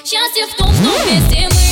Счастье в том, что вместе мы.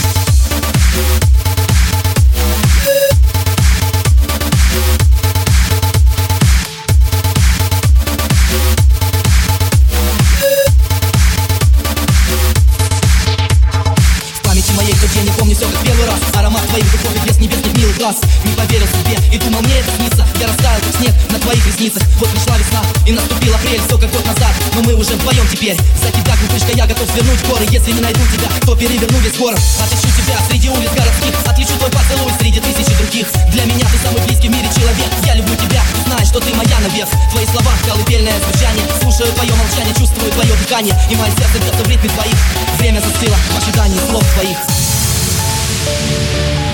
Моей тот день, не помню все как первый раз. Аромат твоих духов и блеск небесных милых глаз. Не поверил себе и думал, мне это снится. Я растаял как снег на твоих ресницах. Вот пришла весна и наступил апрель. Все как год назад, но мы уже вдвоем теперь. За тебя, глупышка, я готов свернуть горы. Если не найду тебя, то переверну весь город. Отыщу тебя среди улиц городских. Отличу твой поцелуй среди тысячи других. Для меня ты самый близкий в мире человек. Я люблю тебя, знаешь, что ты моя навек. Твои слова, колыбельное звучание. Слушаю твое молчание, чувствую твое дыхание. И мое сердце бьется в ритме твоих. Время застыло в ожидании слов твоих.